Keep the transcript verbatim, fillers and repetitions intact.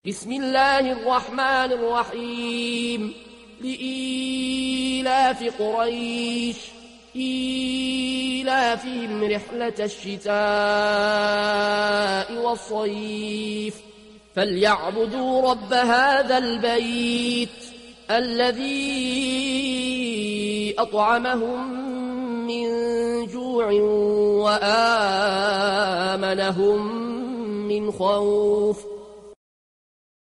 بسم الله الرحمن الرحيم لإيلاف قريش إيلافهم رحلة الشتاء والصيف فليعبدوا رب هذا البيت الذي أطعمهم من جوع وآمنهم من خوف